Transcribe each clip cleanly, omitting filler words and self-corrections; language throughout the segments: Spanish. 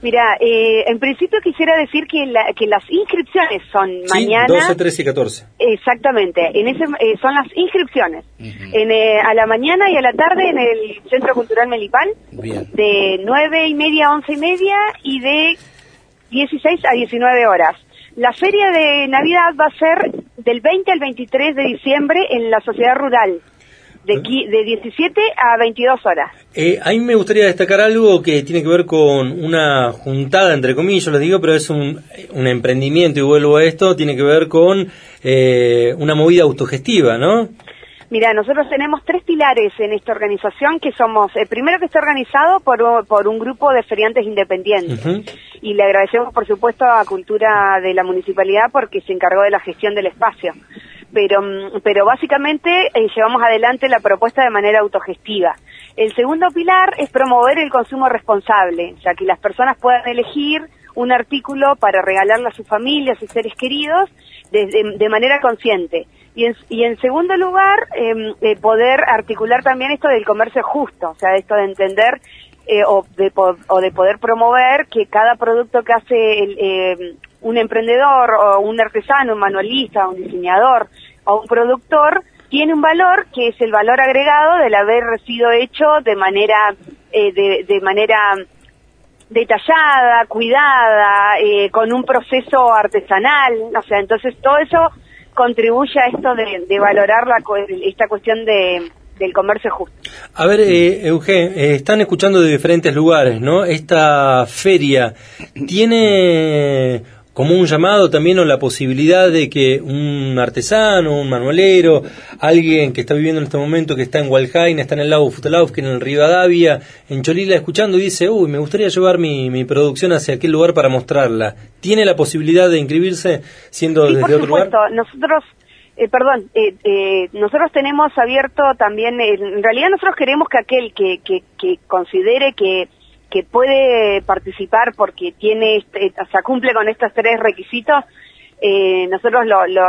Mirá, en principio quisiera decir que las inscripciones son mañana... 12, 13 y 14. Exactamente, son las inscripciones. A la mañana y a la tarde en el Centro Cultural Melipal. Bien. De 9:30 a 11:30 y de 16 a 19 horas. La feria de Navidad va a ser del 20 al 23 de diciembre en la Sociedad Rural. De 17 a 22 horas. A mí me gustaría destacar algo que tiene que ver con una juntada, entre comillas, les digo, pero es un emprendimiento, y vuelvo a esto, tiene que ver con una movida autogestiva, ¿no? Mira, nosotros tenemos 3 pilares en esta organización, que somos, primero que está organizado por un grupo de feriantes independientes, y le agradecemos por supuesto a Cultura de la Municipalidad porque se encargó de la gestión del espacio. Pero básicamente llevamos adelante la propuesta de manera autogestiva. El segundo pilar es promover el consumo responsable, ya que las personas puedan elegir un artículo para regalarle a su familia, a sus seres queridos, de manera consciente. Y en segundo lugar, poder articular también esto del comercio justo, o sea, esto de entender o de poder promover que cada producto que hace un emprendedor o un artesano, un manualista, un diseñador o un productor tiene un valor que es el valor agregado del haber sido hecho de manera detallada, cuidada, con un proceso artesanal, o sea, entonces todo eso contribuye a esto de valorar esta cuestión del comercio justo. A ver, Eugen, están escuchando de diferentes lugares, ¿no? Esta feria tiene como un llamado también o la posibilidad de que un artesano, un manualero, alguien que está viviendo en este momento, que está en Hualjaina, está en el lago Futalaufken, en el Rivadavia, en Cholila, escuchando, y dice, me gustaría llevar mi producción hacia aquel lugar para mostrarla. ¿Tiene la posibilidad de inscribirse siendo desde otro lugar? Nosotros... nosotros tenemos abierto también, en realidad nosotros queremos que aquel que considere que puede participar porque tiene, o sea, cumple con estos 3 requisitos, nosotros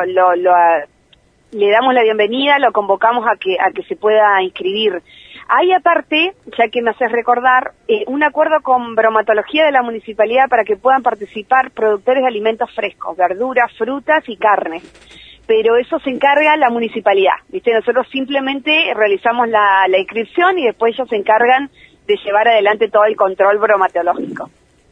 le damos la bienvenida, lo convocamos a que se pueda inscribir. Hay aparte, ya que me haces recordar, un acuerdo con bromatología de la municipalidad para que puedan participar productores de alimentos frescos, verduras, frutas y carnes. Pero eso se encarga la municipalidad, ¿viste? Nosotros simplemente realizamos la inscripción y después ellos se encargan de llevar adelante todo el control bromatológico.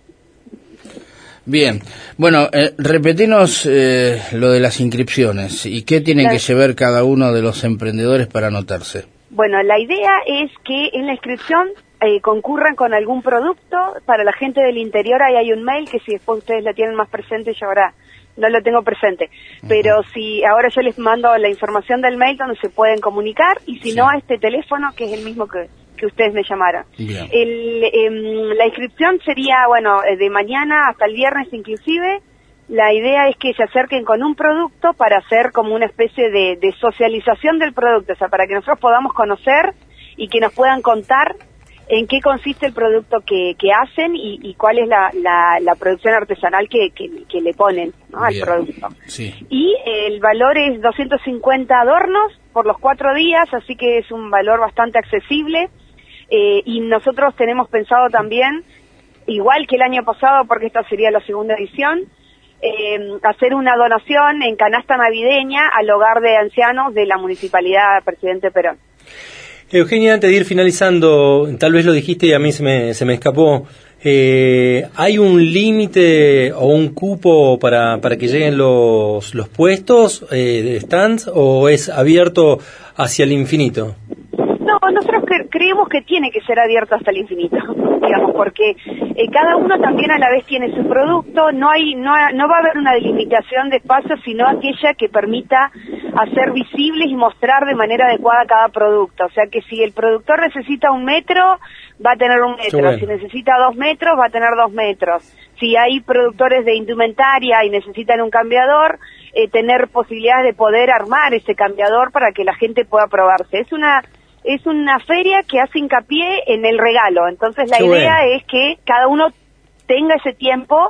Bien, bueno, repetinos lo de las inscripciones y qué tienen que llevar cada uno de los emprendedores para anotarse. Bueno, la idea es que en la inscripción concurran con algún producto. Para la gente del interior ahí hay un mail que si después ustedes la tienen más presente, yo ahora no lo tengo presente, pero si ahora yo les mando la información del mail donde se pueden comunicar, y si no a este teléfono que es el mismo que ustedes me llamaron. La inscripción sería, de mañana hasta el viernes inclusive. La idea es que se acerquen con un producto para hacer como una especie de socialización del producto, o sea, para que nosotros podamos conocer y que nos puedan contar en qué consiste el producto que hacen y cuál es la producción artesanal que le ponen, ¿no?, al producto. Sí. Y el valor es 250 adornos por los 4 días, así que es un valor bastante accesible. Y nosotros tenemos pensado también, igual que el año pasado, porque esta sería la segunda edición, hacer una donación en canasta navideña al hogar de ancianos de la Municipalidad Presidente Perón. Eugenia, antes de ir finalizando, tal vez lo dijiste y a mí se me escapó, ¿hay un límite o un cupo para que lleguen los puestos de stands o es abierto hacia el infinito? No, nosotros creemos que tiene que ser abierto hasta el infinito, digamos, porque cada uno también a la vez tiene su producto, no va a haber una delimitación de espacio, sino aquella que permita hacer visibles y mostrar de manera adecuada cada producto. O sea que si el productor necesita 1 metro, va a tener 1 metro, bueno. Si necesita 2 metros, va a tener 2 metros. Si hay productores de indumentaria y necesitan un cambiador, tener posibilidades de poder armar ese cambiador para que la gente pueda probarse. Es una feria que hace hincapié en el regalo, entonces la idea es que cada uno tenga ese tiempo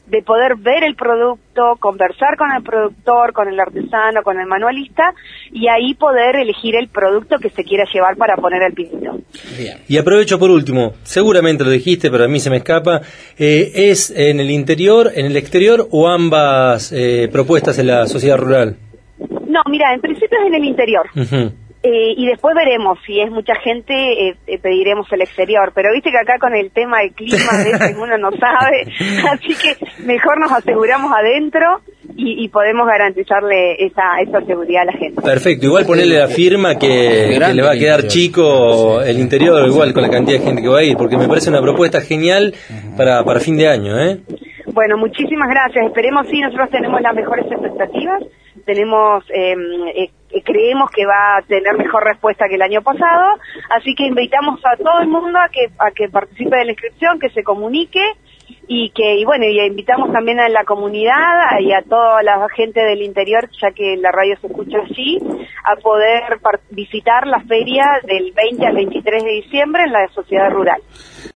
de poder ver el producto, conversar con el productor, con el artesano, con el manualista, y ahí poder elegir el producto que se quiera llevar para poner al pinito. Bien. Y aprovecho por último, seguramente lo dijiste, pero a mí se me escapa, ¿es en el interior, en el exterior o ambas propuestas en la sociedad rural? No, mira, en principio es en el interior. Uh-huh. Y después veremos, si es mucha gente, pediremos el exterior, pero viste que acá con el tema del clima a veces uno no sabe, así que mejor nos aseguramos adentro y podemos garantizarle esa seguridad a la gente. Perfecto, igual ponerle la firma que le va a quedar chico el interior, igual con la cantidad de gente que va a ir, porque me parece una propuesta genial para fin de año, ¿eh? Bueno, muchísimas gracias, esperemos, sí, nosotros tenemos las mejores expectativas, tenemos... creemos que va a tener mejor respuesta que el año pasado, así que invitamos a todo el mundo a que participe de la inscripción, que se comunique y invitamos también a la comunidad y a toda la gente del interior, ya que la radio se escucha allí, a poder visitar la feria del 20 al 23 de diciembre en la sociedad rural.